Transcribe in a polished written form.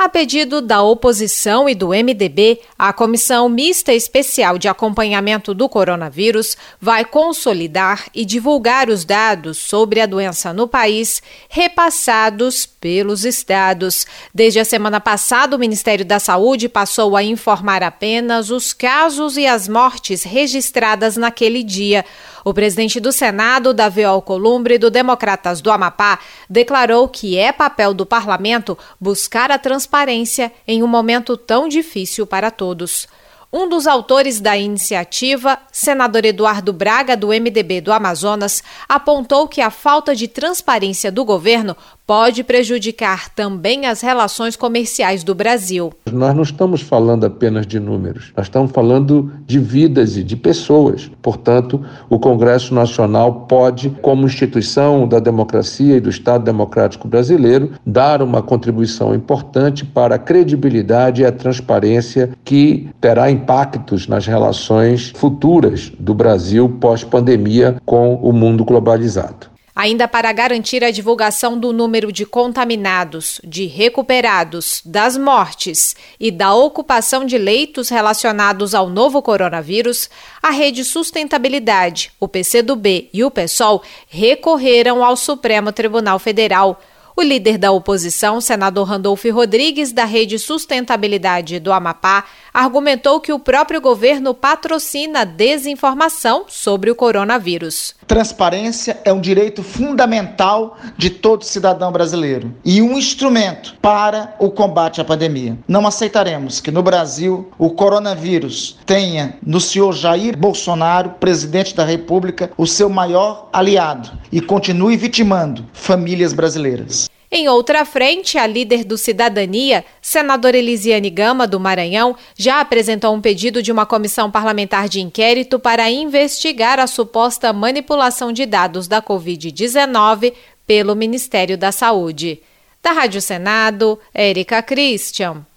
A pedido da oposição e do MDB, a Comissão Mista Especial de Acompanhamento do Coronavírus vai consolidar e divulgar os dados sobre a doença no país, repassados pelos estados. Desde a semana passada, o Ministério da Saúde passou a informar apenas os casos e as mortes registradas naquele dia. O presidente do Senado, Davi Alcolumbre, do Democratas do Amapá, declarou que é papel do parlamento buscar a transparência em um momento tão difícil para todos. Um dos autores da iniciativa, senador Eduardo Braga, do MDB do Amazonas, apontou que a falta de transparência do governo pode prejudicar também as relações comerciais do Brasil. Nós não estamos falando apenas de números, nós estamos falando de vidas e de pessoas. Portanto, o Congresso Nacional pode, como instituição da democracia e do Estado Democrático Brasileiro, dar uma contribuição importante para a credibilidade e a transparência que terá impactos nas relações futuras do Brasil pós-pandemia com o mundo globalizado. Ainda para garantir a divulgação do número de contaminados, de recuperados, das mortes e da ocupação de leitos relacionados ao novo coronavírus, a Rede Sustentabilidade, o PCdoB e o PSOL recorreram ao Supremo Tribunal Federal. O líder da oposição, senador Randolfo Rodrigues, da Rede Sustentabilidade do Amapá, argumentou que o próprio governo patrocina desinformação sobre o coronavírus. Transparência é um direito fundamental de todo cidadão brasileiro e um instrumento para o combate à pandemia. Não aceitaremos que no Brasil o coronavírus tenha no senhor Jair Bolsonaro, presidente da República, o seu maior aliado e continue vitimando famílias brasileiras. Em outra frente, a líder do Cidadania, senadora Elisiane Gama, do Maranhão, já apresentou um pedido de uma comissão parlamentar de inquérito para investigar a suposta manipulação de dados da Covid-19 pelo Ministério da Saúde. Da Rádio Senado, Érica Christian.